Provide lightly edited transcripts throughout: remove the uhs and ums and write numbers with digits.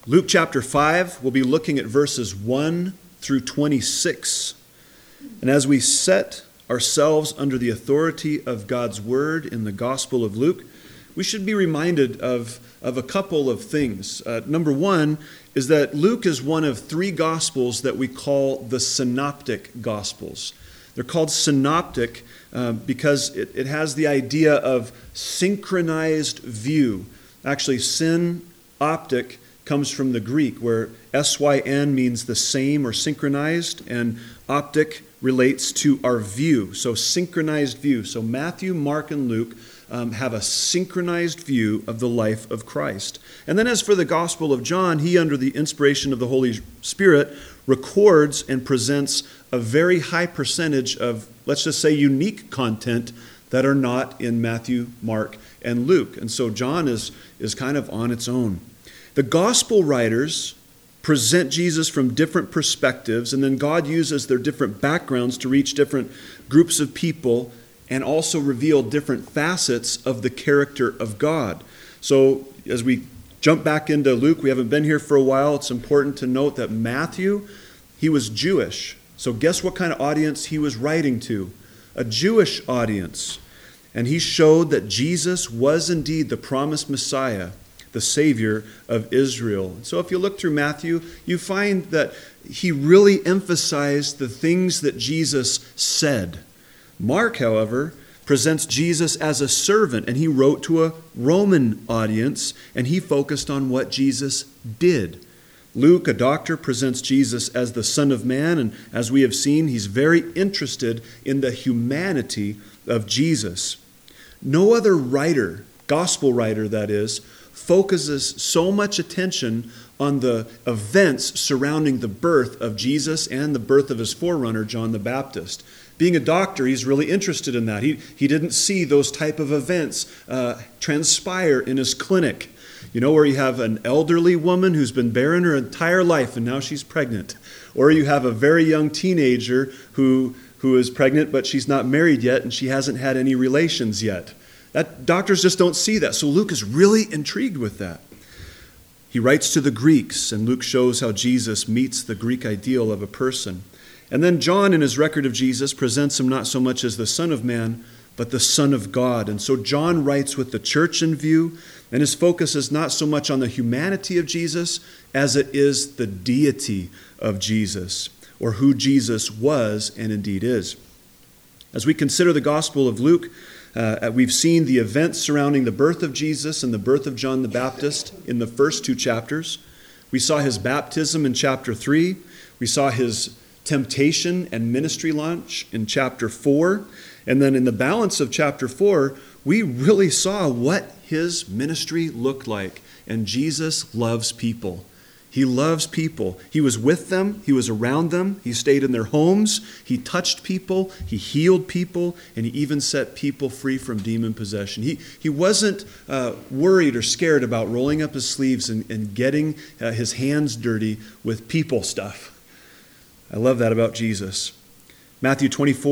Luke chapter 5, we'll be looking at verses 1 through 26. And as we set ourselves under the authority of God's word in the Gospel of Luke, we should be reminded of a couple of things. Number one is that Luke is one of three Gospels that we call the Synoptic Gospels. They're called synoptic because it has the idea of synchronized view. Actually, synoptic comes from the Greek, where S-Y-N means the same or synchronized, and optic relates to our view, so synchronized view. So Matthew, Mark, and Luke have a synchronized view of the life of Christ. And then as for the Gospel of John, he, under the inspiration of the Holy Spirit, records and presents a very high percentage of, let's just say, unique content that are not in Matthew, Mark, and Luke. And so John is kind of on its own. The gospel writers present Jesus from different perspectives, and then God uses their different backgrounds to reach different groups of people and also reveal different facets of the character of God. So as we jump back into Luke, we haven't been here for a while, it's important to note that Matthew, he was Jewish. So guess what kind of audience he was writing to? A Jewish audience. And he showed that Jesus was indeed the promised Messiah, the Savior of Israel. So if you look through Matthew, you find that he really emphasized the things that Jesus said. Mark, however, presents Jesus as a servant, and he wrote to a Roman audience, and he focused on what Jesus did. Luke, a doctor, presents Jesus as the Son of Man, and as we have seen, he's very interested in the humanity of Jesus. No other writer, gospel writer that is, focuses so much attention on the events surrounding the birth of Jesus and the birth of his forerunner, John the Baptist. Being a doctor, he's really interested in that. He didn't see those type of events transpire in his clinic. You know, where you have an elderly woman who's been barren her entire life and now she's pregnant. Or you have a very young teenager who is pregnant but she's not married yet and she hasn't had any relations yet. Doctors just don't see that. So Luke is really intrigued with that. He writes to the Greeks, and Luke shows how Jesus meets the Greek ideal of a person. And then John, in his record of Jesus, presents him not so much as the Son of Man, but the Son of God. And so John writes with the church in view, and his focus is not so much on the humanity of Jesus as it is the deity of Jesus, or who Jesus was and indeed is. As we consider the Gospel of Luke, we've seen the events surrounding the birth of Jesus and the birth of John the Baptist in the first two chapters. We saw his baptism in chapter 3. We saw his temptation and ministry launch in chapter 4. And then in the balance of chapter 4, we really saw what his ministry looked like. And Jesus loves people. He loves people. He was with them. He was around them. He stayed in their homes. He touched people. He healed people. And he even set people free from demon possession. He wasn't worried or scared about rolling up his sleeves and getting his hands dirty with people stuff. I love that about Jesus. Matthew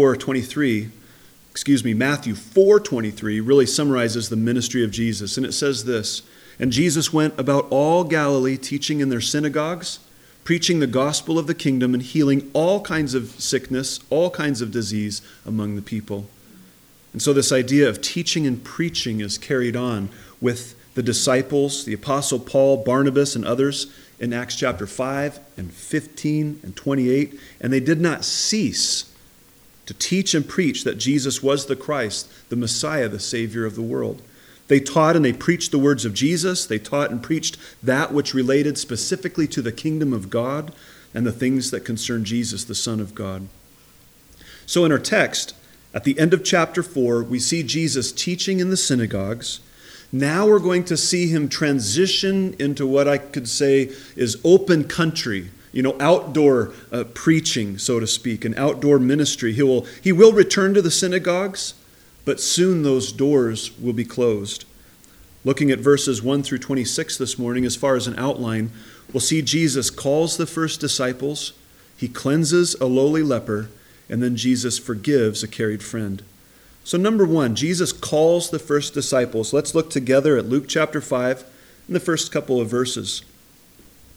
4:23 really summarizes the ministry of Jesus. And it says this, "And Jesus went about all Galilee, teaching in their synagogues, preaching the gospel of the kingdom, and healing all kinds of sickness, all kinds of disease among the people." And so this idea of teaching and preaching is carried on with the disciples, the Apostle Paul, Barnabas, and others in Acts chapter 5 and 15 and 28. And they did not cease to teach and preach that Jesus was the Christ, the Messiah, the Savior of the world. They taught and they preached the words of Jesus. They taught and preached that which related specifically to the kingdom of God and the things that concern Jesus, the Son of God. So in our text, at the end of chapter 4, we see Jesus teaching in the synagogues. Now we're going to see him transition into what I could say is open country, outdoor preaching, so to speak, an outdoor ministry. He will return to the synagogues, but soon those doors will be closed. Looking at verses 1 through 26 this morning, as far as an outline, we'll see Jesus calls the first disciples, he cleanses a lowly leper, and then Jesus forgives a carried friend. So number one, Jesus calls the first disciples. Let's look together at Luke chapter 5 in the first couple of verses.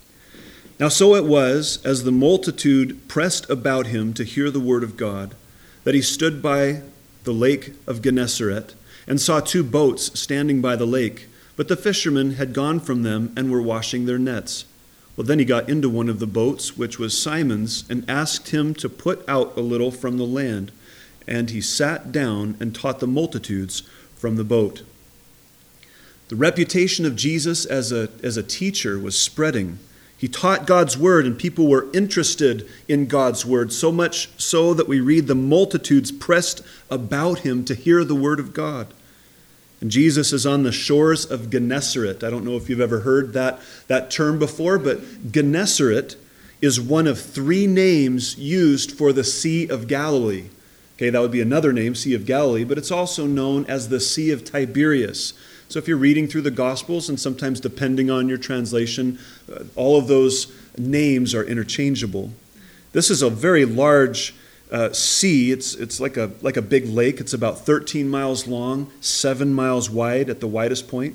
Now so it was, as the multitude pressed about him to hear the word of God, that he stood by the lake of Gennesaret and saw 2 boats standing by the lake, but the fishermen had gone from them and were washing their nets. Well, then he got into one of the boats, which was Simon's, and asked him to put out a little from the land. And he sat down and taught the multitudes from the boat. The reputation of Jesus as a teacher was spreading. He taught God's word, and people were interested in God's word, so much so that we read the multitudes pressed about him to hear the word of God. And Jesus is on the shores of Gennesaret. I don't know if you've ever heard that term before, but Gennesaret is one of 3 names used for the Sea of Galilee. Okay, that would be another name, Sea of Galilee, but it's also known as the Sea of Tiberias. So if you're reading through the Gospels, and sometimes depending on your translation, all of those names are interchangeable. This is a very large sea. It's like a big lake. It's about 13 miles long, 7 miles wide at the widest point.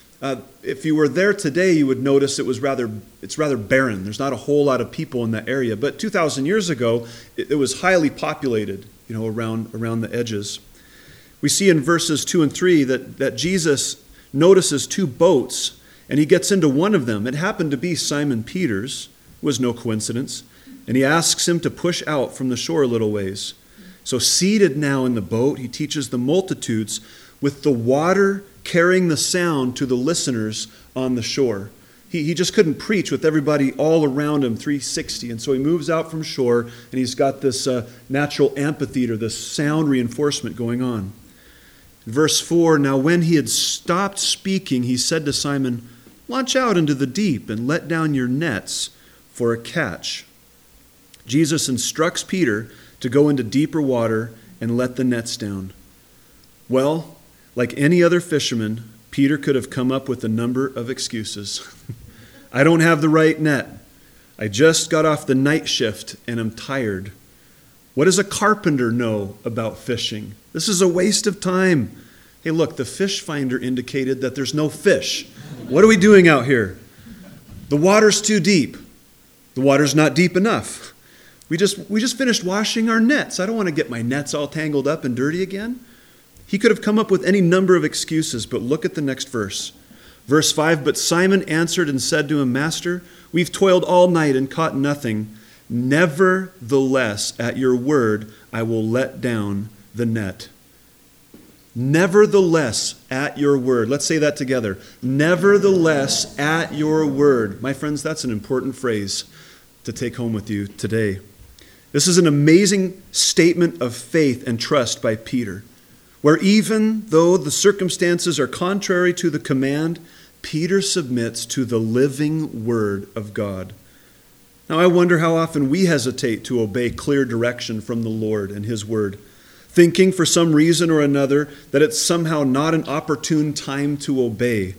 If you were there today, you would notice it's rather barren. There's not a whole lot of people in that area. But 2,000 years ago, it was highly populated, around the edges. We see in verses 2 and 3 that Jesus notices 2 boats, and he gets into one of them. It happened to be Simon Peter's. It was no coincidence. And he asks him to push out from the shore a little ways. So seated now in the boat, he teaches the multitudes with the water carrying the sound to the listeners on the shore. He just couldn't preach with everybody all around him 360. And so he moves out from shore, and he's got this natural amphitheater, this sound reinforcement going on. Verse 4, now when he had stopped speaking, he said to Simon, launch out into the deep and let down your nets for a catch. Jesus instructs Peter to go into deeper water and let the nets down. Well, like any other fisherman, Peter could have come up with a number of excuses. I don't have the right net. I just got off the night shift and I'm tired. What does a carpenter know about fishing? This is a waste of time. Hey, look, the fish finder indicated that there's no fish. What are we doing out here? The water's too deep. The water's not deep enough. We just finished washing our nets. I don't want to get my nets all tangled up and dirty again. He could have come up with any number of excuses, but look at the next verse. Verse 5, but Simon answered and said to him, Master, we've toiled all night and caught nothing. Nevertheless, at your word, I will let down the net. Nevertheless, at your word. Let's say that together. Nevertheless, at your word. My friends, that's an important phrase to take home with you today. This is an amazing statement of faith and trust by Peter, where even though the circumstances are contrary to the command, Peter submits to the living word of God. Now, I wonder how often we hesitate to obey clear direction from the Lord and his word, thinking for some reason or another that it's somehow not an opportune time to obey.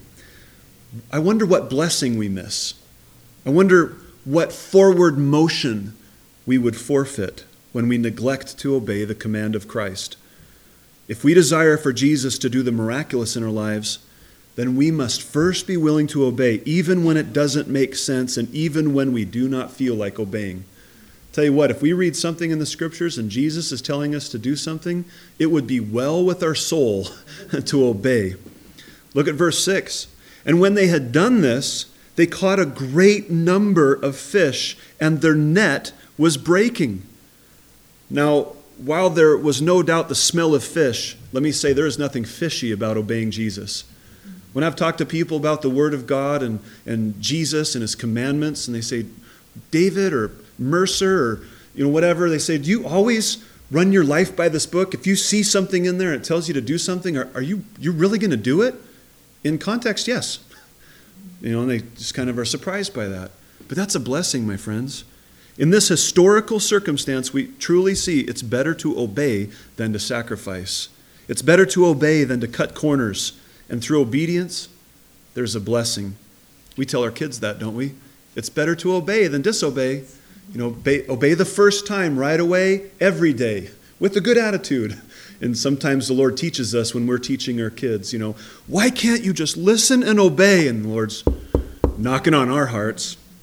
I wonder what blessing we miss. I wonder what forward motion we would forfeit when we neglect to obey the command of Christ. If we desire for Jesus to do the miraculous in our lives, then we must first be willing to obey, even when it doesn't make sense and even when we do not feel like obeying. Tell you what, if we read something in the scriptures and Jesus is telling us to do something, it would be well with our soul to obey. Look at verse 6. And when they had done this, they caught a great number of fish, and their net was breaking. Now, while there was no doubt the smell of fish, let me say there is nothing fishy about obeying Jesus. When I've talked to people about the Word of God and Jesus and His commandments, and they say, David or Mercer or whatever, they say, do you always run your life by this book? If you see something in there and it tells you to do something, are you really going to do it? In context, yes. And they just kind of are surprised by that. But that's a blessing, my friends. In this historical circumstance, we truly see it's better to obey than to sacrifice. It's better to obey than to cut corners. And through obedience, there's a blessing. We tell our kids that, don't we? It's better to obey than disobey. Obey the first time right away, every day, with a good attitude. And sometimes the Lord teaches us when we're teaching our kids, why can't you just listen and obey? And the Lord's knocking on our hearts.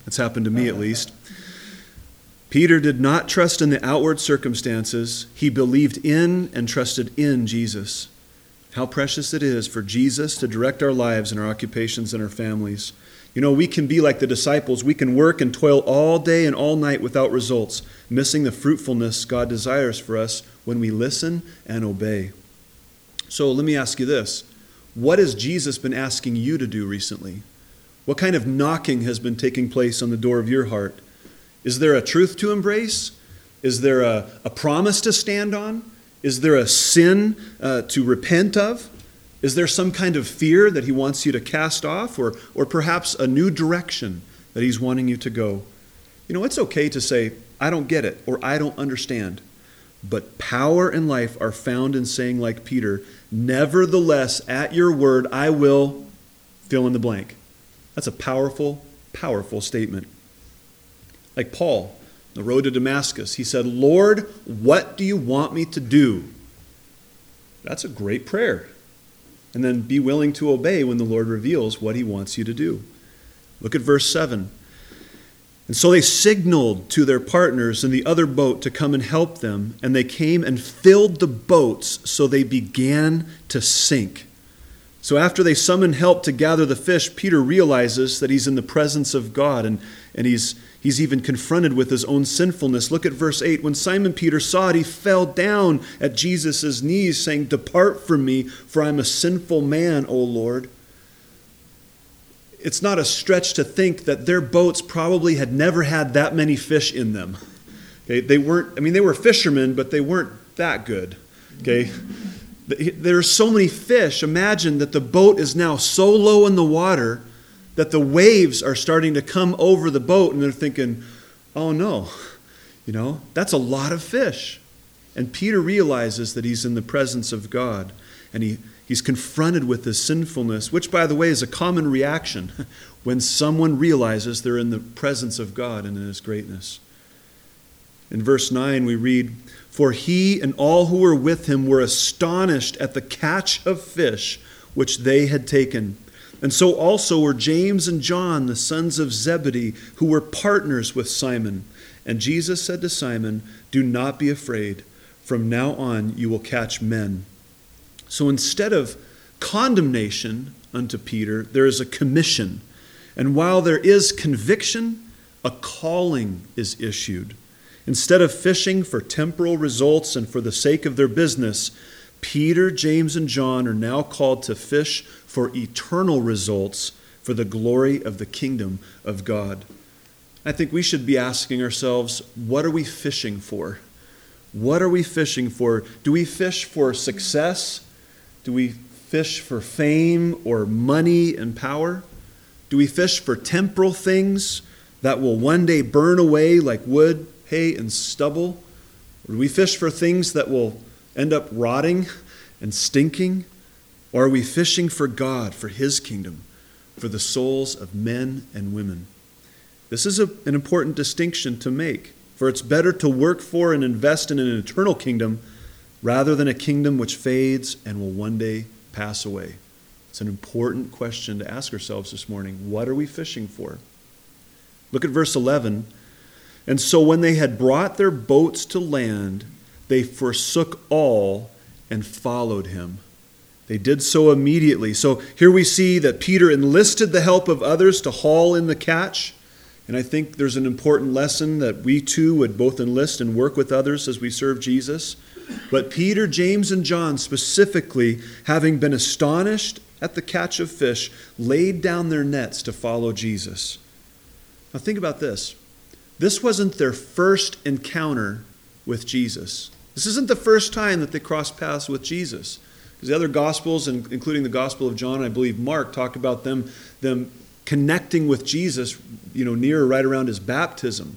That's happened to me at least. Peter did not trust in the outward circumstances. He believed in and trusted in Jesus. How precious it is for Jesus to direct our lives and our occupations and our families. You know, we can be like the disciples. We can work and toil all day and all night without results, missing the fruitfulness God desires for us when we listen and obey. So let me ask you this. What has Jesus been asking you to do recently? What kind of knocking has been taking place on the door of your heart? Is there a truth to embrace? Is there a promise to stand on? Is there a sin to repent of? Is there some kind of fear that he wants you to cast off, or perhaps a new direction that he's wanting you to go? You know, it's okay to say, I don't get it, or I don't understand. But power and life are found in saying, like Peter, nevertheless, at your word, I will fill in the blank. That's a powerful, powerful statement. Like Paul, the road to Damascus, he said, Lord, what do you want me to do? That's a great prayer. And then be willing to obey when the Lord reveals what he wants you to do. Look at verse 7. And so they signaled to their partners in the other boat to come and help them, and they came and filled the boats so they began to sink. So after they summoned help to gather the fish, Peter realizes that he's in the presence of God, and he's even confronted with his own sinfulness. Look at verse 8. When Simon Peter saw it, he fell down at Jesus' knees, saying, Depart from me, for I'm a sinful man, O Lord. It's not a stretch to think that their boats probably had never had that many fish in them. Okay, they were fishermen, but they weren't that good. Okay, there are so many fish. Imagine that the boat is now so low in the water that the waves are starting to come over the boat, and they're thinking, oh no, that's a lot of fish. And Peter realizes that he's in the presence of God, and he's confronted with his sinfulness, which, by the way, is a common reaction when someone realizes they're in the presence of God and in his greatness. In verse 9 we read, For he and all who were with him were astonished at the catch of fish which they had taken. And so also were James and John, the sons of Zebedee, who were partners with Simon. And Jesus said to Simon, Do not be afraid. From now on you will catch men. So instead of condemnation unto Peter, there is a commission. And while there is conviction, a calling is issued. Instead of fishing for temporal results and for the sake of their business, Peter, James, and John are now called to fish for eternal results for the glory of the kingdom of God. I think we should be asking ourselves, what are we fishing for? What are we fishing for? Do we fish for success? Do we fish for fame or money and power? Do we fish for temporal things that will one day burn away like wood, hay, and stubble? Or do we fish for things that will end up rotting and stinking? Or are we fishing for God, for his kingdom, for the souls of men and women? This is an important distinction to make, for it's better to work for and invest in an eternal kingdom rather than a kingdom which fades and will one day pass away. It's an important question to ask ourselves this morning. What are we fishing for? Look at verse 11. And so when they had brought their boats to land, they forsook all and followed him. They did so immediately. So here we see that Peter enlisted the help of others to haul in the catch. And I think there's an important lesson that we too would both enlist and work with others as we serve Jesus. But Peter, James, and John specifically, having been astonished at the catch of fish, laid down their nets to follow Jesus. Now think about this. This wasn't their first encounter with Jesus. This isn't the first time that they crossed paths with Jesus. Because the other Gospels, including the Gospel of John, I believe Mark, talk about them connecting with Jesus, near or right around his baptism.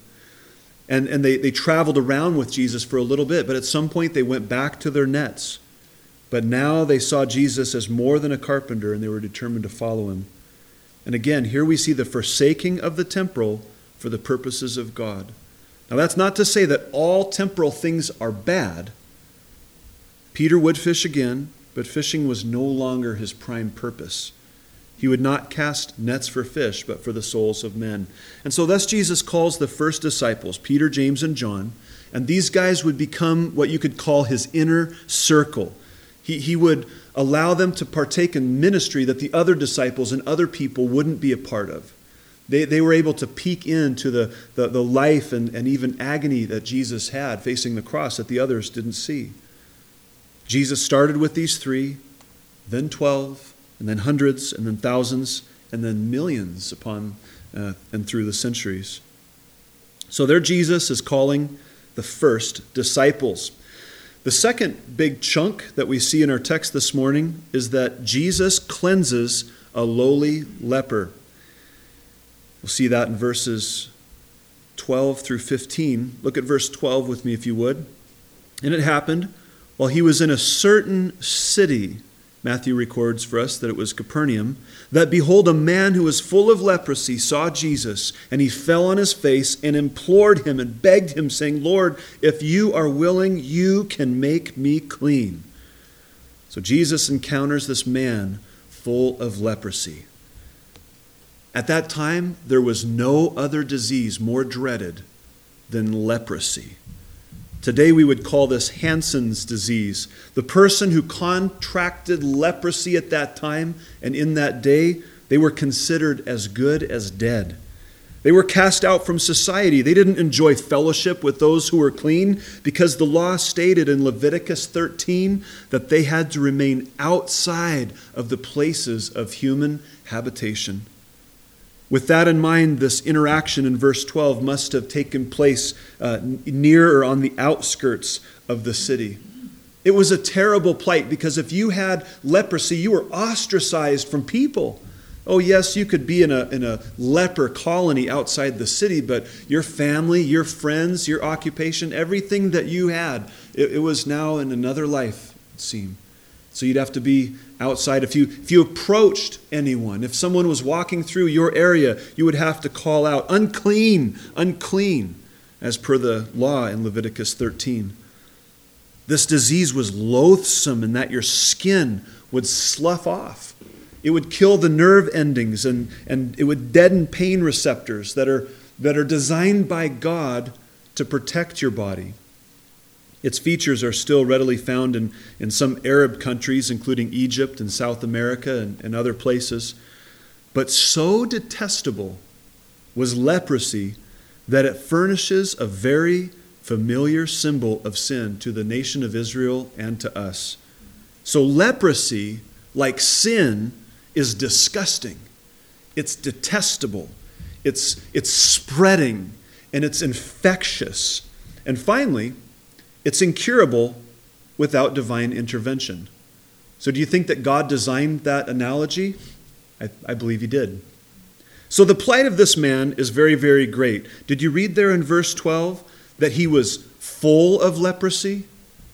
And they traveled around with Jesus for a little bit, but at some point they went back to their nets. But now they saw Jesus as more than a carpenter, and they were determined to follow him. And again, here we see the forsaking of the temporal for the purposes of God. Now that's not to say that all temporal things are bad. Peter would fish again, but fishing was no longer his prime purpose. He would not cast nets for fish, but for the souls of men. And so thus Jesus calls the first disciples, Peter, James, and John, and these guys would become what you could call his inner circle. He would allow them to partake in ministry that the other disciples and other people wouldn't be a part of. They were able to peek into the life and even agony that Jesus had facing the cross that the others didn't see. Jesus started with these 3, then 12, and then hundreds, and then thousands, and then millions upon and through the centuries. So there Jesus is calling the first disciples. The second big chunk that we see in our text this morning is that Jesus cleanses a lowly leper. We'll see that in verses 12 through 15. Look at verse 12 with me if you would. And it happened while he was in a certain city, Matthew records for us that it was Capernaum, that behold, a man who was full of leprosy saw Jesus, and he fell on his face and implored him and begged him, saying, Lord, if you are willing, you can make me clean. So Jesus encounters this man full of leprosy. At that time, there was no other disease more dreaded than leprosy. Today we would call this Hansen's disease. The person who contracted leprosy at that time and in that day, they were considered as good as dead. They were cast out from society. They didn't enjoy fellowship with those who were clean because the law stated in Leviticus 13 that they had to remain outside of the places of human habitation. With that in mind, this interaction in verse 12 must have taken place near or on the outskirts of the city. It was a terrible plight because if you had leprosy, you were ostracized from people. Oh yes, you could be in a leper colony outside the city, but your family, your friends, your occupation, everything that you had, it was now in another life, it seemed. So you'd have to be outside. If you approached anyone, if someone was walking through your area, you would have to call out, unclean, unclean, as per the law in Leviticus 13. This disease was loathsome in that your skin would slough off. It would kill the nerve endings and it would deaden pain receptors that are designed by God to protect your body. Its features are still readily found in some Arab countries, including Egypt and South America and other places. But so detestable was leprosy that it furnishes a very familiar symbol of sin to the nation of Israel and to us. So leprosy, like sin, is disgusting. It's detestable. It's spreading, and it's infectious. And finally, it's incurable without divine intervention. So do you think that God designed that analogy? I believe he did. So the plight of this man is very, very great. Did you read there in verse 12 that he was full of leprosy?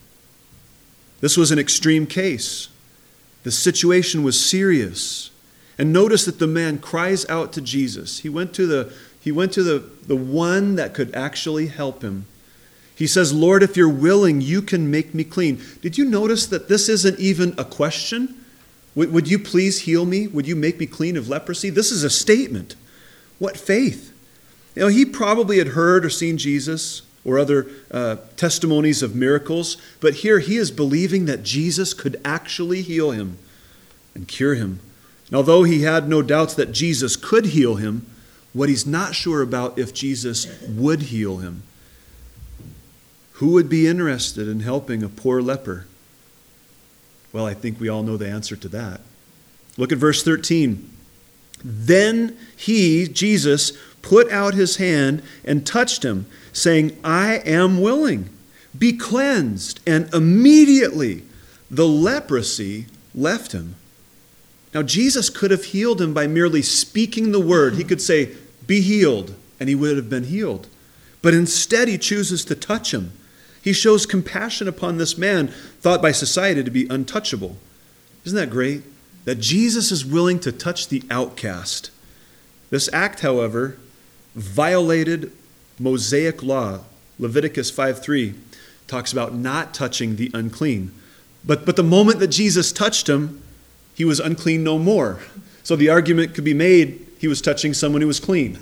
This was an extreme case. The situation was serious. And notice that the man cries out to Jesus. He went to the one that could actually help him. He says, Lord, if you're willing, you can make me clean. Did you notice that this isn't even a question? Would you please heal me? Would you make me clean of leprosy? This is a statement. What faith? You know, he probably had heard or seen Jesus or other testimonies of miracles, but here he is believing that Jesus could actually heal him and cure him. And although he had no doubts that Jesus could heal him, what he's not sure about if Jesus would heal him. Who would be interested in helping a poor leper? Well, I think we all know the answer to that. Look at verse 13. Then he, Jesus, put out his hand and touched him, saying, I am willing. Be cleansed. And immediately the leprosy left him. Now, Jesus could have healed him by merely speaking the word. He could say, be healed, and he would have been healed. But instead, he chooses to touch him. He shows compassion upon this man, thought by society to be untouchable. Isn't that great? That Jesus is willing to touch the outcast. This act, however, violated Mosaic law. Leviticus 5:3 talks about not touching the unclean. But the moment that Jesus touched him, he was unclean no more. So the argument could be made he was touching someone who was clean.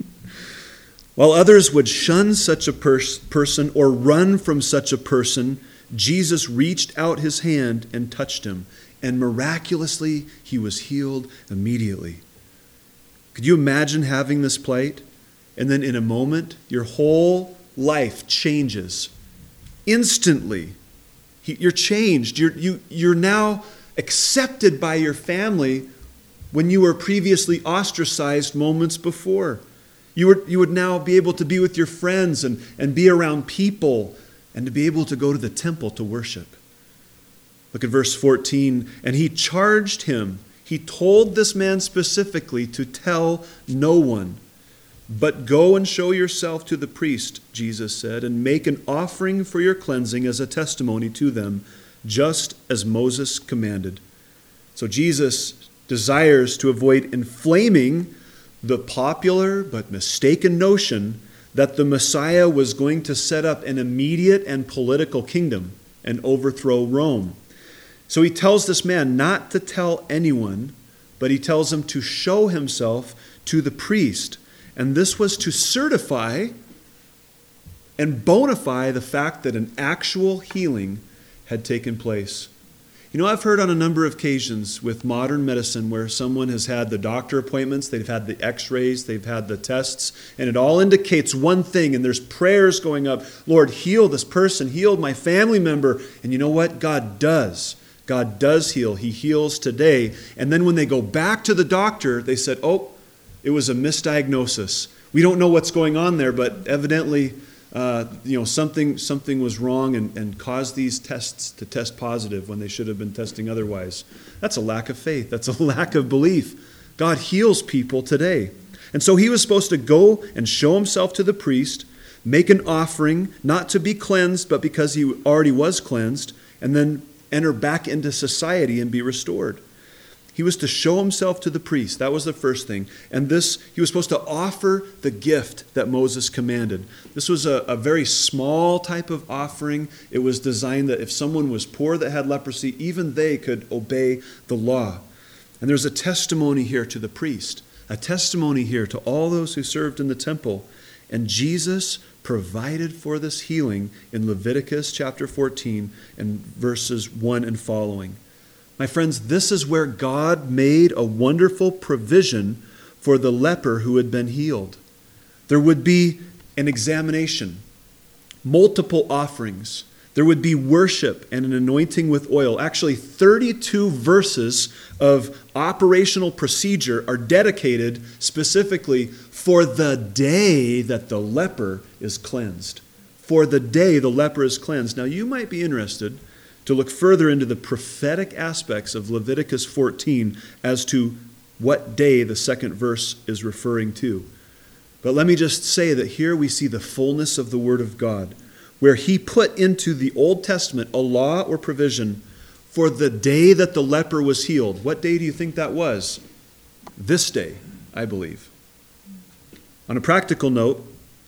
While others would shun such a person or run from such a person, Jesus reached out his hand and touched him, and miraculously he was healed immediately. Could you imagine having this plight? And then in a moment, your whole life changes. Instantly. You're changed. You're now accepted by your family when you were previously ostracized moments before. You would now be able to be with your friends and be around people and to be able to go to the temple to worship. Look at verse 14. And he charged him. He told this man specifically to tell no one. But go and show yourself to the priest, Jesus said, and make an offering for your cleansing as a testimony to them, just as Moses commanded. So Jesus desires to avoid inflaming the popular but mistaken notion that the Messiah was going to set up an immediate and political kingdom and overthrow Rome. So he tells this man not to tell anyone, but he tells him to show himself to the priest. And this was to certify and bona fide the fact that an actual healing had taken place. You know, I've heard on a number of occasions with modern medicine where someone has had the doctor appointments, they've had the x-rays, they've had the tests, and it all indicates one thing, and there's prayers going up. Lord, heal this person, heal my family member. And you know what? God does. God does heal. He heals today. And then when they go back to the doctor, they said, oh, it was a misdiagnosis. We don't know what's going on there, but evidently something was wrong and caused these tests to test positive when they should have been testing otherwise. That's a lack of faith. That's a lack of belief. God heals people today. And so he was supposed to go and show himself to the priest, make an offering, not to be cleansed, but because he already was cleansed, and then enter back into society and be restored. He was to show himself to the priest. That was the first thing. And he was supposed to offer the gift that Moses commanded. This was a very small type of offering. It was designed that if someone was poor that had leprosy, even they could obey the law. And there's a testimony here to the priest, a testimony here to all those who served in the temple. And Jesus provided for this healing in Leviticus chapter 14 and verses 1 and following. My friends, this is where God made a wonderful provision for the leper who had been healed. There would be an examination, multiple offerings. There would be worship and an anointing with oil. Actually, 32 verses of operational procedure are dedicated specifically for the day that the leper is cleansed. For the day the leper is cleansed. Now, you might be interested to look further into the prophetic aspects of Leviticus 14 as to what day the second verse is referring to. But let me just say that here we see the fullness of the Word of God, where he put into the Old Testament a law or provision for the day that the leper was healed. What day do you think that was? This day, I believe. On a practical note,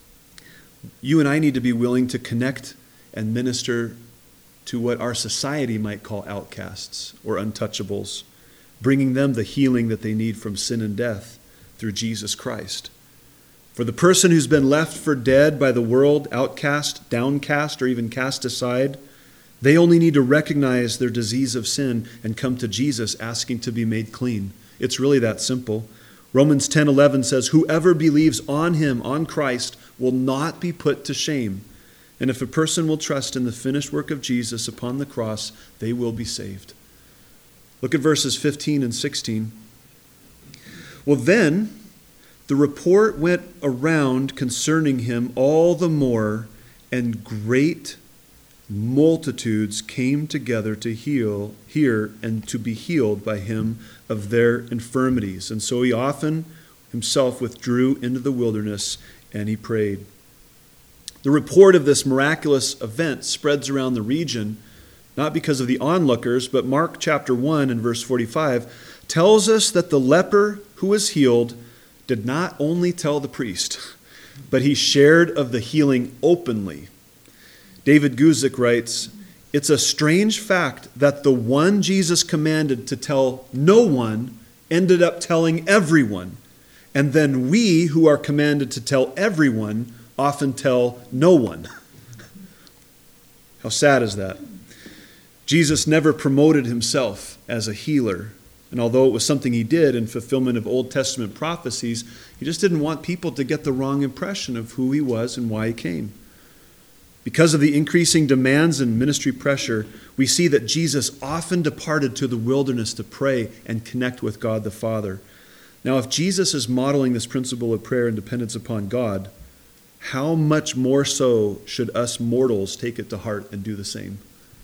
you and I need to be willing to connect and minister to what our society might call outcasts or untouchables, bringing them the healing that they need from sin and death through Jesus Christ. For the person who's been left for dead by the world, outcast, downcast, or even cast aside, they only need to recognize their disease of sin and come to Jesus asking to be made clean. It's really that simple. Romans 10:11 says, whoever believes on him, on Christ, will not be put to shame. And if a person will trust in the finished work of Jesus upon the cross, they will be saved. Look at verses 15 and 16. Well, then the report went around concerning him all the more, and great multitudes came together to hear and to be healed by him of their infirmities. And so he often himself withdrew into the wilderness and he prayed. The report of this miraculous event spreads around the region, not because of the onlookers, but Mark chapter 1 and verse 45 tells us that the leper who was healed did not only tell the priest, but he shared of the healing openly. David Guzik writes, it's a strange fact that the one Jesus commanded to tell no one ended up telling everyone. And then we, who are commanded to tell everyone, often tell no one. How sad is that? Jesus never promoted himself as a healer. And although it was something he did in fulfillment of Old Testament prophecies, he just didn't want people to get the wrong impression of who he was and why he came. Because of the increasing demands and ministry pressure, we see that Jesus often departed to the wilderness to pray and connect with God the Father. Now, if Jesus is modeling this principle of prayer and dependence upon God, how much more so should us mortals take it to heart and do the same?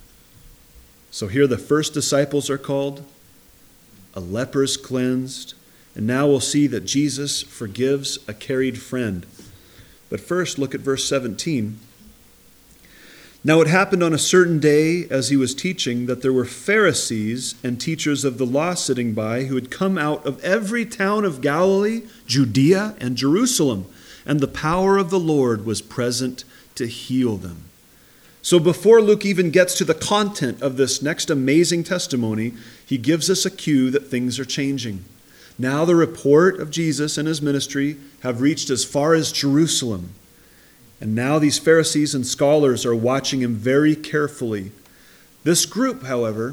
So here the first disciples are called, a leper is cleansed, and now we'll see that Jesus forgives a carried friend. But first, look at verse 17. Now it happened on a certain day as he was teaching that there were Pharisees and teachers of the law sitting by who had come out of every town of Galilee, Judea, and Jerusalem, and the power of the Lord was present to heal them. So before Luke even gets to the content of this next amazing testimony, he gives us a cue that things are changing. Now the report of Jesus and his ministry have reached as far as Jerusalem. And now these Pharisees and scholars are watching him very carefully. This group, however,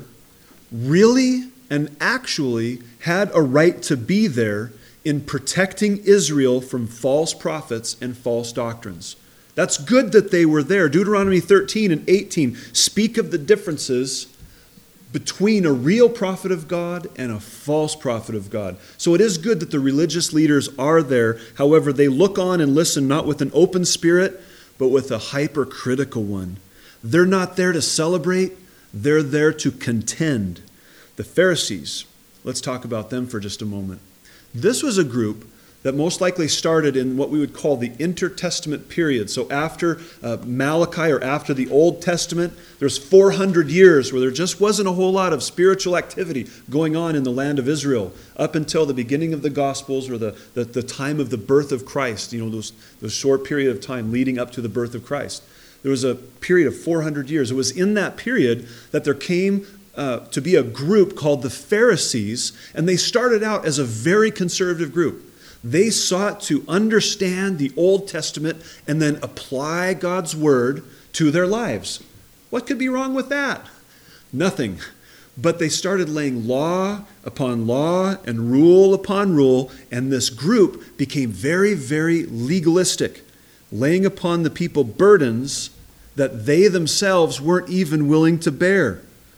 really and actually had a right to be there in protecting Israel from false prophets and false doctrines. That's good that they were there. Deuteronomy 13 and 18 speak of the differences between a real prophet of God and a false prophet of God. So it is good that the religious leaders are there. However, they look on and listen not with an open spirit, but with a hypercritical one. They're not there to celebrate. They're there to contend. The Pharisees, let's talk about them for just a moment. This was a group that most likely started in what we would call the intertestament period. So after Malachi or after the Old Testament, there's 400 years where there just wasn't a whole lot of spiritual activity going on in the land of Israel up until the beginning of the Gospels or the time of the birth of Christ, those short period of time leading up to the birth of Christ. There was a period of 400 years. It was in that period that there came to be a group called the Pharisees, and they started out as a very conservative group. They sought to understand the Old Testament and then apply God's word to their lives. What could be wrong with that? Nothing. But they started laying law upon law and rule upon rule, and this group became very, very legalistic, laying upon the people burdens that they themselves weren't even willing to bear.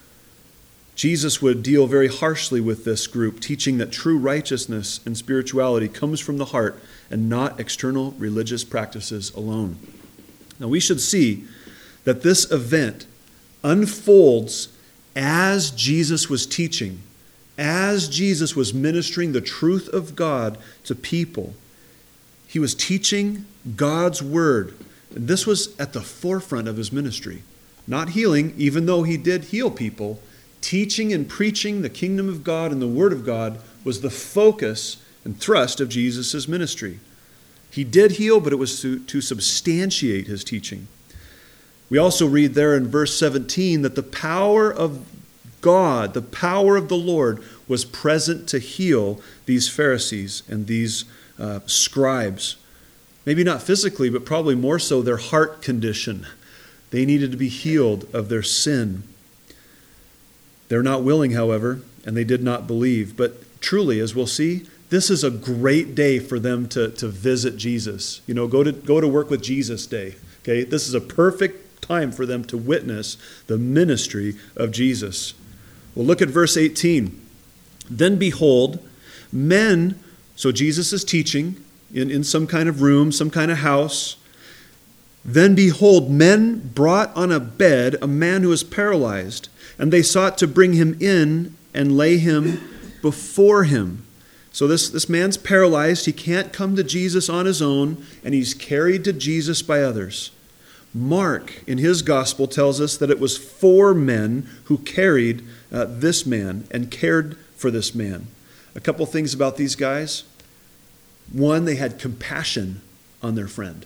Jesus would deal very harshly with this group, teaching that true righteousness and spirituality comes from the heart and not external religious practices alone. Now we should see that this event unfolds as Jesus was teaching, as Jesus was ministering the truth of God to people. He was teaching God's word. And this was at the forefront of his ministry. Not healing, even though he did heal people. Teaching and preaching the kingdom of God and the word of God was the focus and thrust of Jesus' ministry. He did heal, but it was to substantiate his teaching. We also read there in verse 17 that the power of God, the power of the Lord, was present to heal these Pharisees and these scribes. Maybe not physically, but probably more so their heart condition. They needed to be healed of their sin. They're not willing, however, and they did not believe. But truly, as we'll see, this is a great day for them to visit Jesus. Go to work with Jesus day. Okay, this is a perfect time for them to witness the ministry of Jesus. Well, look at verse 18. Then behold, men, so Jesus is teaching in some kind of room, some kind of house. Then behold, men brought on a bed a man who was paralyzed, and they sought to bring him in and lay him before him. So this man's paralyzed. He can't come to Jesus on his own, and he's carried to Jesus by others. Mark, in his gospel, tells us that it was 4 men who carried this man and cared for this man. A couple things about these guys. 1, they had compassion on their friend.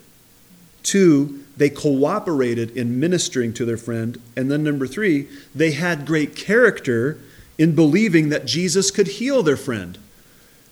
2, they cooperated in ministering to their friend. And then number 3, they had great character in believing that Jesus could heal their friend.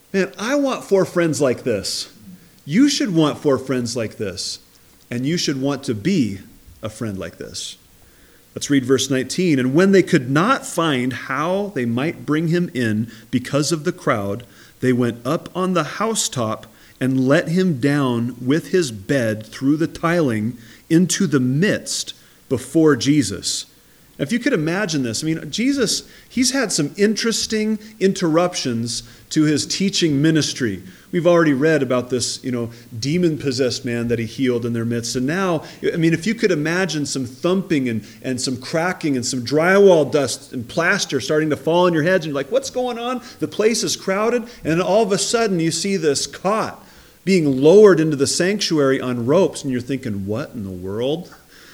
Man, I want 4 friends like this. You should want 4 friends like this. And you should want to be a friend like this. Let's read verse 19. And when they could not find how they might bring him in because of the crowd, they went up on the housetop and let him down with his bed through the tiling into the midst before Jesus. Now, if you could imagine this, I mean, Jesus, he's had some interesting interruptions to his teaching ministry. We've already read about this, demon-possessed man that he healed in their midst. And now, I mean, if you could imagine some thumping and some cracking and some drywall dust and plaster starting to fall on your heads, and you're like, what's going on? The place is crowded. And then all of a sudden you see this cot being lowered into the sanctuary on ropes, and you're thinking, what in the world?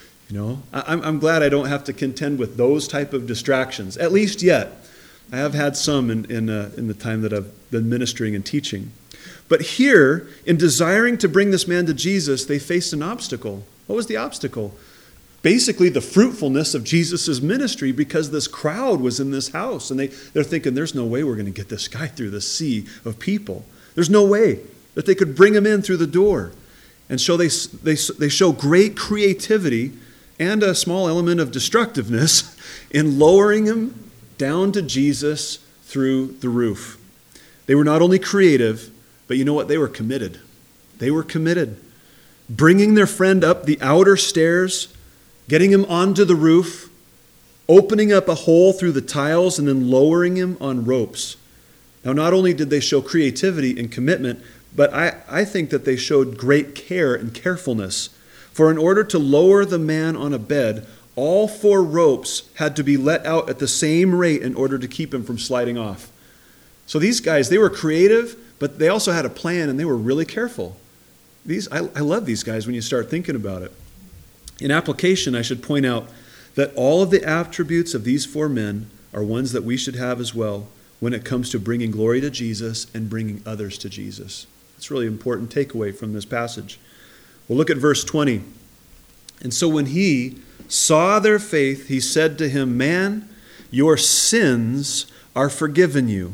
I'm glad I don't have to contend with those type of distractions, at least yet. I have had some in the time that I've been ministering and teaching. But here, in desiring to bring this man to Jesus, they faced an obstacle. What was the obstacle? Basically, the fruitfulness of Jesus' ministry, because this crowd was in this house. And they're thinking, there's no way we're going to get this guy through the sea of people. There's no way that they could bring him in through the door. And so they show great creativity and a small element of destructiveness in lowering him down to Jesus through the roof. They were not only creative, but you know what? They were committed. They were committed. Bringing their friend up the outer stairs, getting him onto the roof, opening up a hole through the tiles, and then lowering him on ropes. Now, not only did they show creativity and commitment, but I think that they showed great care and carefulness. For in order to lower the man on a bed, all 4 ropes had to be let out at the same rate in order to keep him from sliding off. So these guys, they were creative, but they also had a plan, and they were really careful. I love these guys when you start thinking about it. In application, I should point out that all of the attributes of these 4 men are ones that we should have as well when it comes to bringing glory to Jesus and bringing others to Jesus. It's really important takeaway from this passage. Well, look at verse 20. And so when he saw their faith, he said to him, "Man, your sins are forgiven you."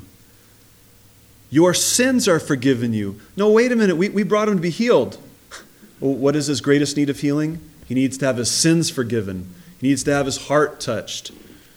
Your sins are forgiven you. No, wait a minute. We brought him to be healed. Well, what is his greatest need of healing? He needs to have his sins forgiven. He needs to have his heart touched.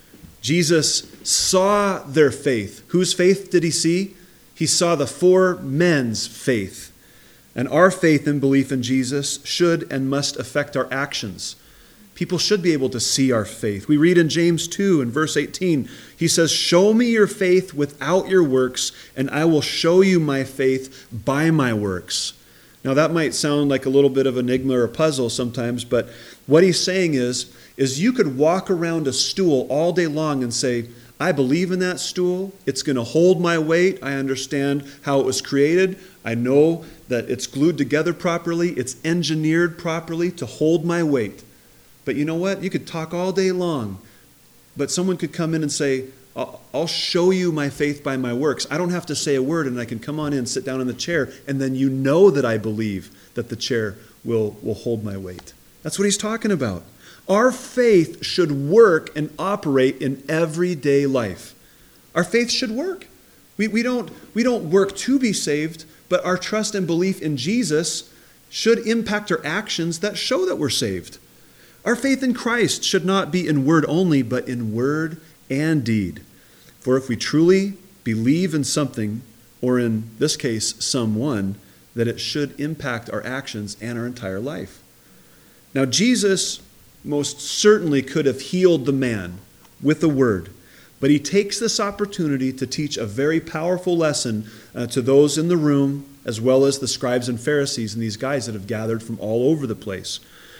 Jesus saw their faith. Whose faith did he see? He saw the 4 men's faith. And our faith and belief in Jesus should and must affect our actions. People should be able to see our faith. We read in James 2 and verse 18, he says, "Show me your faith without your works, and I will show you my faith by my works." Now that might sound like a little bit of an enigma or a puzzle sometimes, but what he's saying is you could walk around a stool all day long and say, I believe in that stool. It's going to hold my weight. I understand how it was created. I know that it's glued together properly. It's engineered properly to hold my weight. But you know what? You could talk all day long, but someone could come in and say, I'll show you my faith by my works. I don't have to say a word, and I can come on in, sit down in the chair, and then you know that I believe that the chair will hold my weight. That's what he's talking about. Our faith should work and operate in everyday life. Our faith should work. We don't work to be saved, but our trust and belief in Jesus should impact our actions that show that we're saved. Our faith in Christ should not be in word only, but in word and deed. For if we truly believe in something, or in this case, someone, that it should impact our actions and our entire life. Now, Jesus most certainly could have healed the man with a word, but he takes this opportunity to teach a very powerful lesson to those in the room, as well as the scribes and Pharisees and these guys that have gathered from all over the place.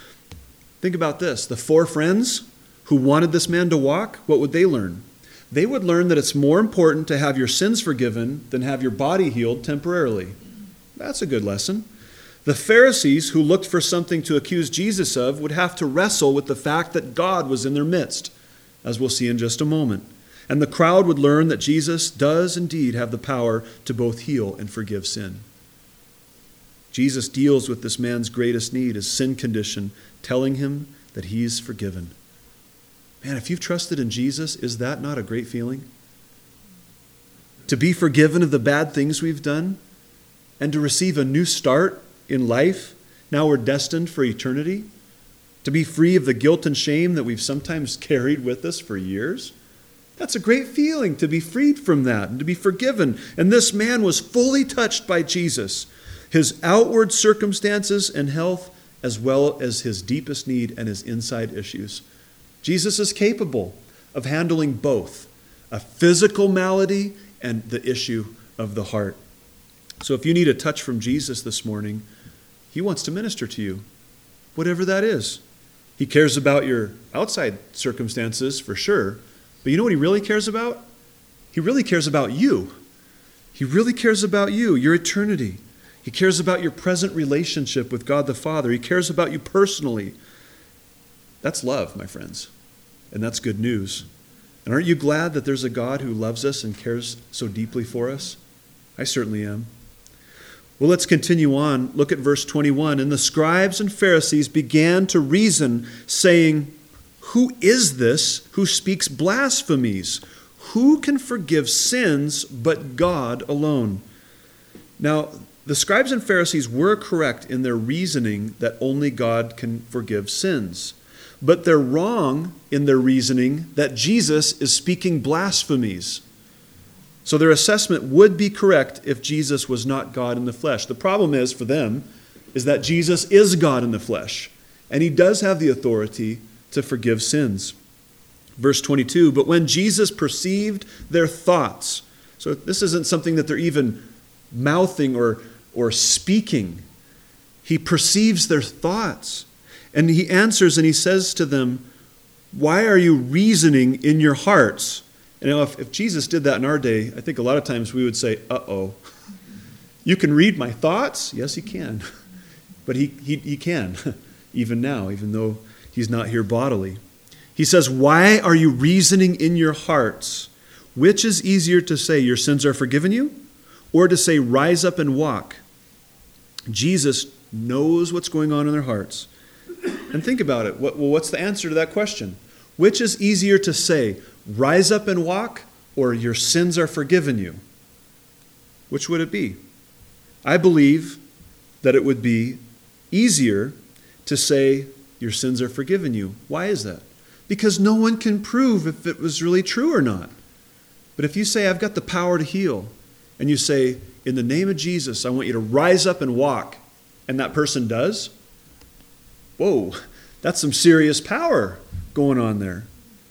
Think about this. The 4 friends who wanted this man to walk, what would they learn? They would learn that it's more important to have your sins forgiven than have your body healed temporarily. That's a good lesson. The Pharisees, who looked for something to accuse Jesus of, would have to wrestle with the fact that God was in their midst, as we'll see in just a moment. And the crowd would learn that Jesus does indeed have the power to both heal and forgive sin. Jesus deals with this man's greatest need, his sin condition, telling him that he's forgiven. Man, if you've trusted in Jesus, is that not a great feeling? to be forgiven of the bad things we've done, and to receive a new start in life. Now we're destined for eternity. To be free of the guilt and shame that we've sometimes carried with us for years. That's a great feeling, to be freed from that and to be forgiven. And this man was fully touched by Jesus, his outward circumstances and health, as well as his deepest need and his inside issues. Jesus is capable of handling both, a physical malady and the issue of the heart. So if you need a touch from Jesus this morning, he wants to minister to you, whatever that is. He cares about your outside circumstances for sure, but you know what he really cares about? He really cares about you. He really cares about you, your eternity. He cares about your present relationship with God the Father. He cares about you personally. That's love, my friends, and that's good news. And aren't you glad that there's a God who loves us and cares so deeply for us? I certainly am. Well, let's continue on. Look at verse 21. And the scribes and Pharisees began to reason, saying, "Who is this who speaks blasphemies? Who can forgive sins but God alone?" Now, the scribes and Pharisees were correct in their reasoning that only God can forgive sins. But they're wrong in their reasoning that Jesus is speaking blasphemies. So their assessment would be correct if Jesus was not God in the flesh. The problem is, for them, is that Jesus is God in the flesh, and he does have the authority to forgive sins. Verse 22, but when Jesus perceived their thoughts, so this isn't something that they're even mouthing or speaking. He perceives their thoughts. And he answers and he says to them, "Why are you reasoning in your hearts?" And if Jesus did that in our day, I think a lot of times we would say, "Uh-oh, you can read my thoughts?" Yes, he can. But he can, even now, even though he's not here bodily. He says, "Why are you reasoning in your hearts? Which is easier to say, 'Your sins are forgiven you,' or to say, 'Rise up and walk'?" Jesus knows what's going on in their hearts. And think about it. What's the answer to that question? Which is easier to say, "Rise up and walk," or "Your sins are forgiven you"? Which would it be? I believe that it would be easier to say, "Your sins are forgiven you." Why is that? Because no one can prove if it was really true or not. But if you say, "I've got the power to heal," and you say, "In the name of Jesus, I want you to rise up and walk," and that person does, whoa, that's some serious power going on there.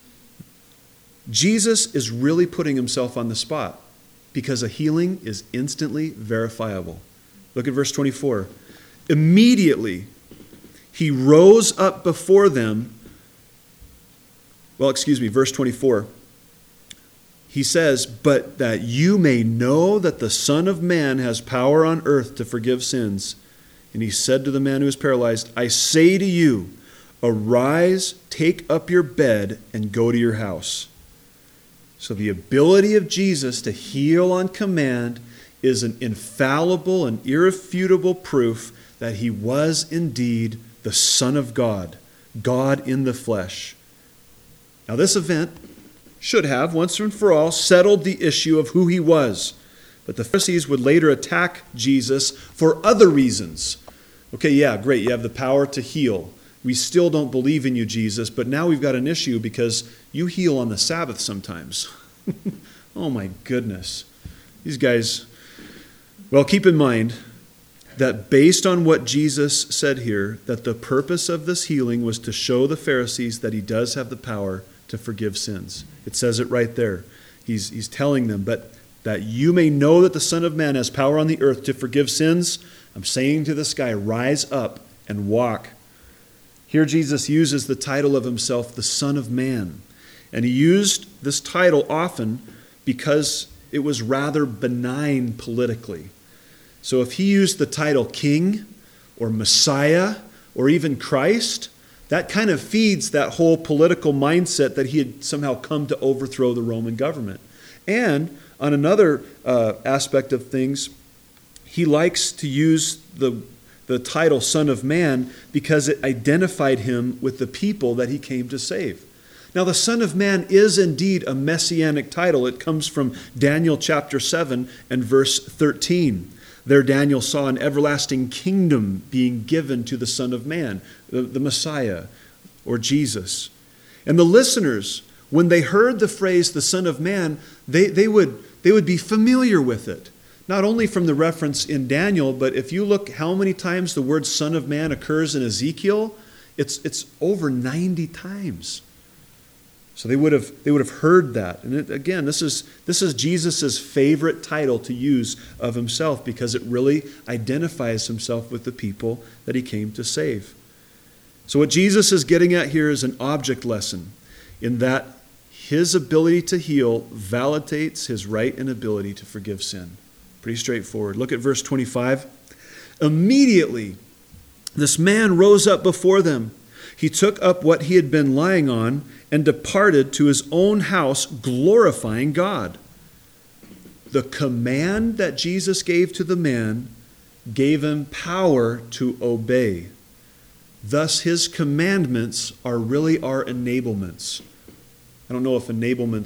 Jesus is really putting himself on the spot because a healing is instantly verifiable. Look at verse 24. Immediately, he rose up before them. Verse 24. He says, "But that you may know that the Son of Man has power on earth to forgive sins." And he said to the man who was paralyzed, "I say to you, arise, take up your bed, and go to your house." So the ability of Jesus to heal on command is an infallible and irrefutable proof that he was indeed the Son of God, God in the flesh. Now this event should have, once and for all, settled the issue of who he was. But the Pharisees would later attack Jesus for other reasons. Okay, yeah, great, you have the power to heal. We still don't believe in you, Jesus, but now we've got an issue because you heal on the Sabbath sometimes. Oh my goodness. These guys, well, keep in mind that based on what Jesus said here, that the purpose of this healing was to show the Pharisees that he does have the power to forgive sins. It says it right there. He's telling them, but that you may know that the Son of Man has power on the earth to forgive sins, I'm saying to this guy, rise up and walk. Here Jesus uses the title of himself, the Son of Man. And he used this title often because it was rather benign politically. So if he used the title King or Messiah or even Christ, that kind of feeds that whole political mindset that he had somehow come to overthrow the Roman government. And on another aspect of things, he likes to use the title Son of Man because it identified him with the people that he came to save. Now, the Son of Man is indeed a messianic title. It comes from Daniel chapter 7 and verse 13. There Daniel saw an everlasting kingdom being given to the Son of Man, the Messiah, or Jesus. And the listeners, when they heard the phrase, the Son of Man, they would be familiar with it. Not only from the reference in Daniel, but if you look how many times the word Son of Man occurs in Ezekiel, it's over 90 times. So they would have heard that. And again, this is Jesus' favorite title to use of himself because it really identifies himself with the people that he came to save. So what Jesus is getting at here is an object lesson in that his ability to heal validates his right and ability to forgive sin. Pretty straightforward. Look at verse 25. Immediately, this man rose up before them. He took up what he had been lying on and departed to his own house, glorifying God. The command that Jesus gave to the man gave him power to obey. Thus, his commandments are really our enablements. I don't know if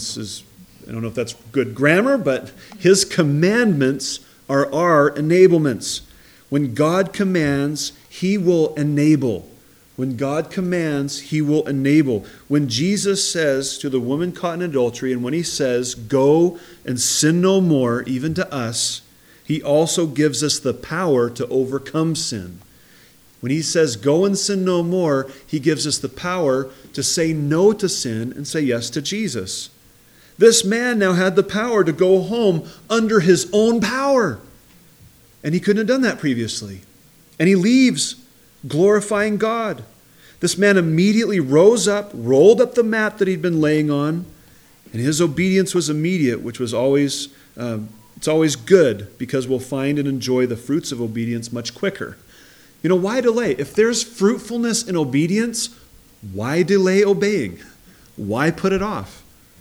I don't know if that's good grammar, but his commandments are our enablements. When God commands, he will enable. When God commands, he will enable. When Jesus says to the woman caught in adultery, and when he says, go and sin no more, even to us, he also gives us the power to overcome sin. When he says, go and sin no more, he gives us the power to say no to sin and say yes to Jesus. This man now had the power to go home under his own power. And he couldn't have done that previously. And he leaves, glorifying God. This man immediately rose up, rolled up the mat that he'd been laying on, and his obedience was immediate, which was always, it's always good because we'll find and enjoy the fruits of obedience much quicker. You know, why delay? If there's fruitfulness in obedience, why delay obeying? Why put it off?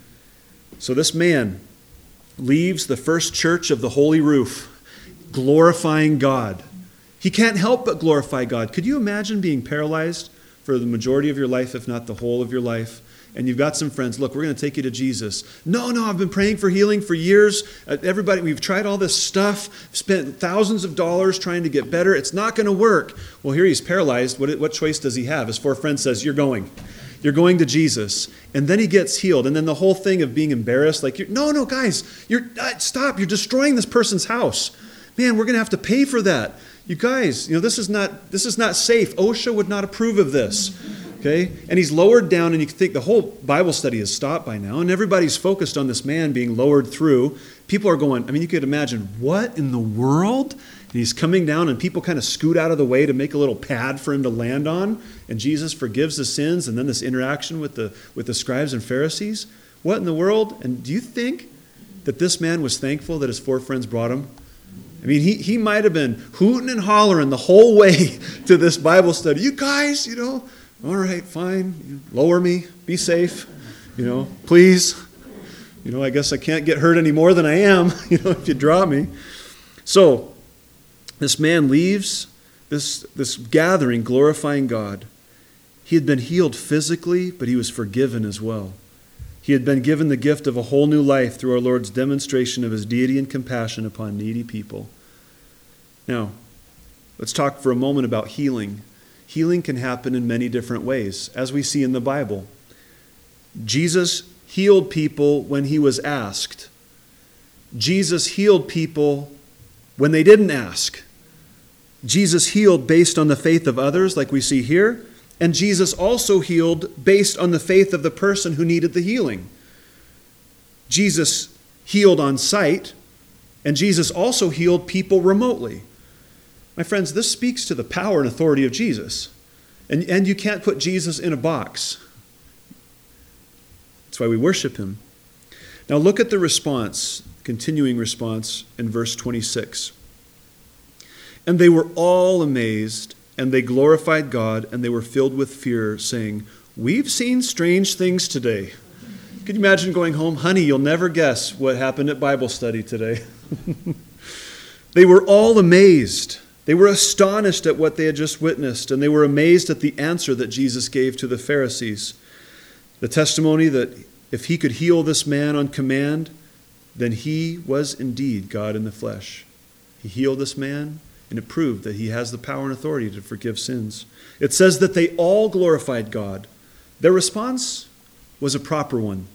So this man leaves the first church of the Holy Roof, glorifying God. He can't help but glorify God. Could you imagine being paralyzed for the majority of your life, if not the whole of your life? And you've got some friends, look, we're going to take you to Jesus. No, I've been praying for healing for years. Everybody, we've tried all this stuff, spent thousands of dollars trying to get better. It's not going to work. Well, here he's paralyzed. What choice does he have? His four friends says, you're going to Jesus. And then he gets healed. And then the whole thing of being embarrassed, like, no, guys, stop. You're destroying this person's house. Man, we're going to have to pay for that. You guys, this is not safe. OSHA would not approve of this. Okay? And he's lowered down, and you can think the whole Bible study has stopped by now, and everybody's focused on this man being lowered through. People are going, you could imagine, what in the world? And he's coming down, and people kind of scoot out of the way to make a little pad for him to land on, and Jesus forgives the sins, and then this interaction with the scribes and Pharisees. What in the world? And do you think that this man was thankful that his four friends brought him? He might have been hooting and hollering the whole way to this Bible study. You guys, all right, fine, lower me, be safe, please. I guess I can't get hurt any more than I am, if you drop me. So, this man leaves this gathering glorifying God. He had been healed physically, but he was forgiven as well. He had been given the gift of a whole new life through our Lord's demonstration of his deity and compassion upon needy people. Now, let's talk for a moment about healing. Healing can happen in many different ways, as we see in the Bible. Jesus healed people when he was asked. Jesus healed people when they didn't ask. Jesus healed based on the faith of others, like we see here. And Jesus also healed based on the faith of the person who needed the healing. Jesus healed on sight, and Jesus also healed people remotely. My friends, this speaks to the power and authority of Jesus. And you can't put Jesus in a box. That's why we worship him. Now look at the response, continuing response in verse 26. And they were all amazed, and they glorified God, and they were filled with fear, saying, we've seen strange things today. Could you imagine going home? Honey, you'll never guess what happened at Bible study today. They were all amazed. They were astonished at what they had just witnessed, and they were amazed at the answer that Jesus gave to the Pharisees. The testimony that if he could heal this man on command, then he was indeed God in the flesh. He healed this man, and it proved that he has the power and authority to forgive sins. It says that they all glorified God. Their response was a proper one.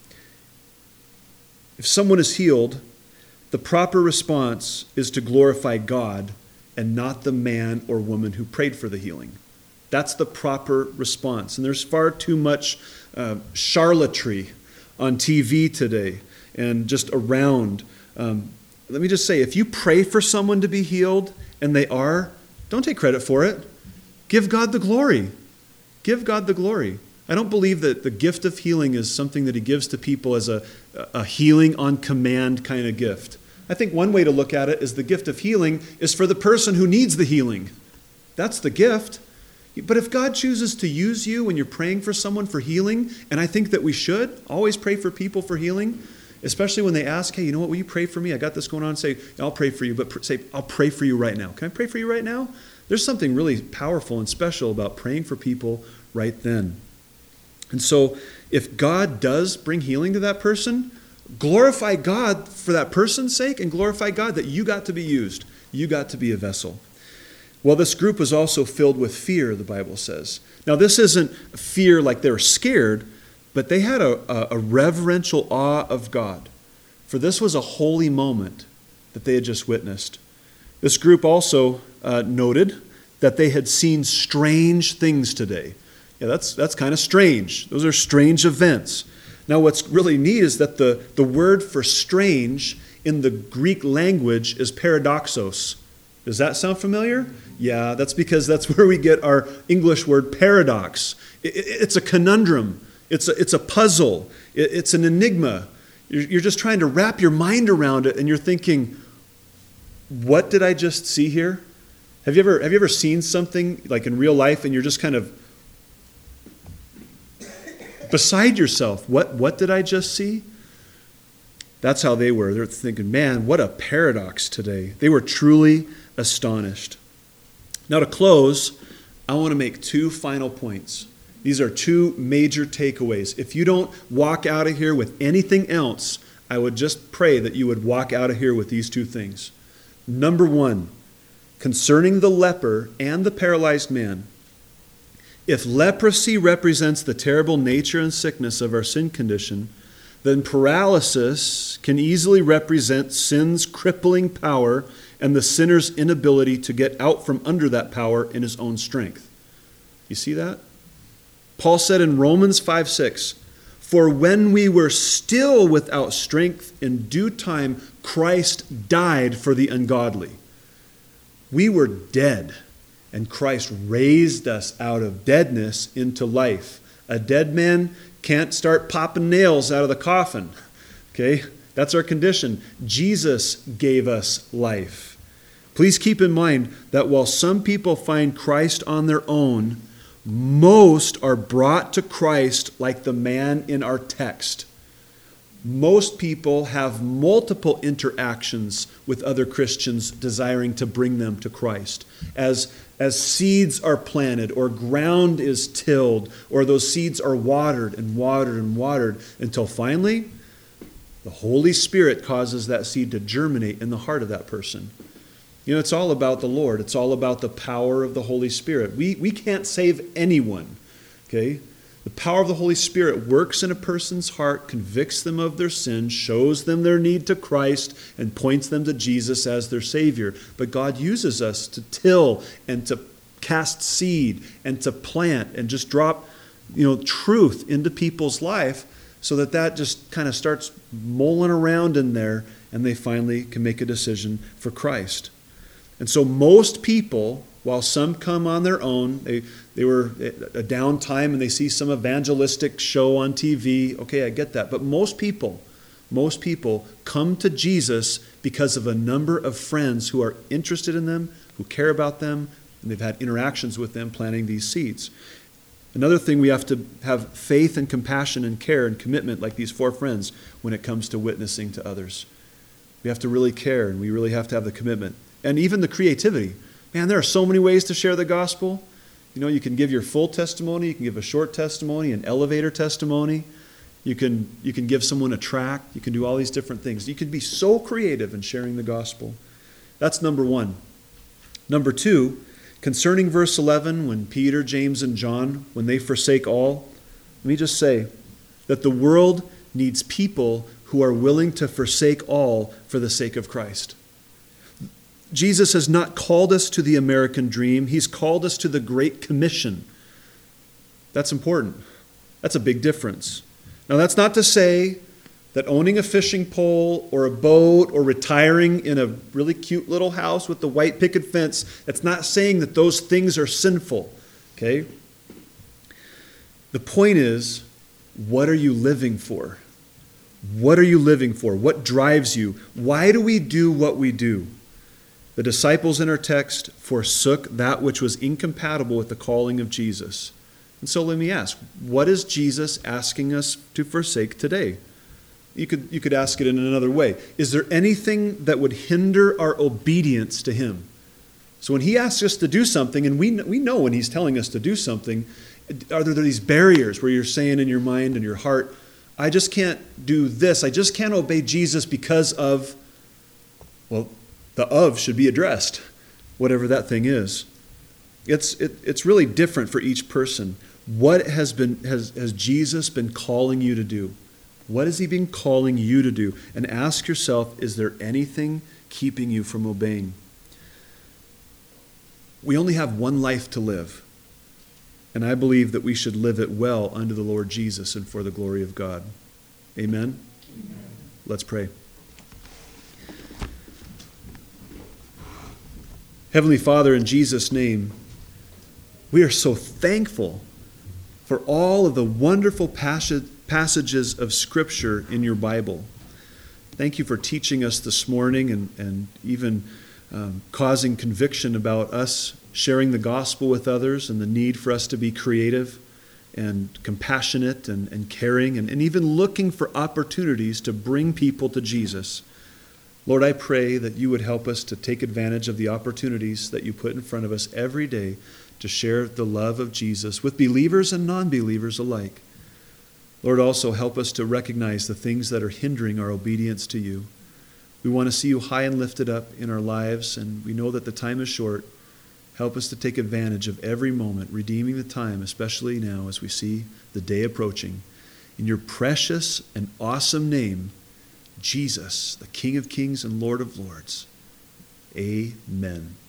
If someone is healed, the proper response is to glorify God and not the man or woman who prayed for the healing. That's the proper response. And there's far too much charlatanry on TV today and just around. Let me just say, if you pray for someone to be healed and they are, don't take credit for it. Give God the glory. Give God the glory. I don't believe that the gift of healing is something that he gives to people as a healing on command kind of gift. I think one way to look at it is the gift of healing is for the person who needs the healing. That's the gift. But if God chooses to use you when you're praying for someone for healing, and I think that we should always pray for people for healing, especially when they ask, hey, you know what, will you pray for me? I got this going on. Say, I'll pray for you, but say, I'll pray for you right now. Can I pray for you right now? There's something really powerful and special about praying for people right then. And so if God does bring healing to that person, glorify God for that person's sake and glorify God that you got to be used. You got to be a vessel. Well, this group was also filled with fear, the Bible says. Now, this isn't fear like they were scared, but they had a reverential awe of God. For this was a holy moment that they had just witnessed. This group also noted that they had seen strange things today. Yeah, that's kind of strange. Those are strange events. Now, what's really neat is that the word for strange in the Greek language is paradoxos. Does that sound familiar? Yeah, that's because that's where we get our English word paradox. It's a conundrum. It's a puzzle. It's an enigma. You're just trying to wrap your mind around it, and you're thinking, what did I just see here? Have you ever seen something like in real life, and you're just kind of beside yourself? What did I just see? That's how they were. They're thinking, man, what a paradox today. They were truly astonished. Now, to close, I want to make two final points. These are two major takeaways. If you don't walk out of here with anything else, I would just pray that you would walk out of here with these two things. Number one, concerning the leper and the paralyzed man, if leprosy represents the terrible nature and sickness of our sin condition, then paralysis can easily represent sin's crippling power and the sinner's inability to get out from under that power in his own strength. You see that? Paul said in Romans 5:6, "For when we were still without strength, in due time Christ died for the ungodly." We were dead, and Christ raised us out of deadness into life. A dead man can't start popping nails out of the coffin. Okay? That's our condition. Jesus gave us life. Please keep in mind that while some people find Christ on their own, most are brought to Christ like the man in our text. Most people have multiple interactions with other Christians desiring to bring them to Christ. As seeds are planted or ground is tilled or those seeds are watered and watered and watered until finally the Holy Spirit causes that seed to germinate in the heart of that person. You know, it's all about the Lord. It's all about the power of the Holy Spirit. We can't save anyone, okay? The power of the Holy Spirit works in a person's heart, convicts them of their sin, shows them their need to Christ, and points them to Jesus as their Savior. But God uses us to till and to cast seed and to plant and just drop, truth into people's life so that just kind of starts mulling around in there and they finally can make a decision for Christ. And so most people, while some come on their own, they were at a downtime and they see some evangelistic show on TV. Okay, I get that. But most people come to Jesus because of a number of friends who are interested in them, who care about them, and they've had interactions with them planting these seeds. Another thing, we have to have faith and compassion and care and commitment like these four friends when it comes to witnessing to others. We have to really care and we really have to have the commitment. And even the creativity. Man, there are so many ways to share the gospel. You can give your full testimony, you can give a short testimony, an elevator testimony. You can give someone a tract. You can do all these different things. You can be so creative in sharing the gospel. That's number one. Number two, concerning verse 11, when Peter, James, and John, when they forsake all, let me just say that the world needs people who are willing to forsake all for the sake of Christ. Jesus has not called us to the American dream. He's called us to the Great Commission. That's important. That's a big difference. Now, that's not to say that owning a fishing pole or a boat or retiring in a really cute little house with the white picket fence, that's not saying that those things are sinful, okay? The point is, what are you living for? What are you living for? What drives you? Why do we do what we do? The disciples in our text forsook that which was incompatible with the calling of Jesus. And so let me ask, what is Jesus asking us to forsake today? You could ask it in another way. Is there anything that would hinder our obedience to him? So when he asks us to do something, and we know when he's telling us to do something, are there these barriers where you're saying in your mind and your heart, I just can't do this. I just can't obey Jesus because of, well, the of should be addressed, whatever that thing is. It's really different for each person. What has Jesus been calling you to do? What has he been calling you to do? And ask yourself, is there anything keeping you from obeying? We only have one life to live. And I believe that we should live it well unto the Lord Jesus and for the glory of God. Amen? Amen. Let's pray. Heavenly Father, in Jesus' name, we are so thankful for all of the wonderful passages of Scripture in your Bible. Thank you for teaching us this morning and even causing conviction about us sharing the gospel with others and the need for us to be creative and compassionate and caring and even looking for opportunities to bring people to Jesus. Lord, I pray that you would help us to take advantage of the opportunities that you put in front of us every day to share the love of Jesus with believers and non-believers alike. Lord, also help us to recognize the things that are hindering our obedience to you. We want to see you high and lifted up in our lives, and we know that the time is short. Help us to take advantage of every moment, redeeming the time, especially now as we see the day approaching. In your precious and awesome name, Jesus, the King of Kings and Lord of Lords. Amen.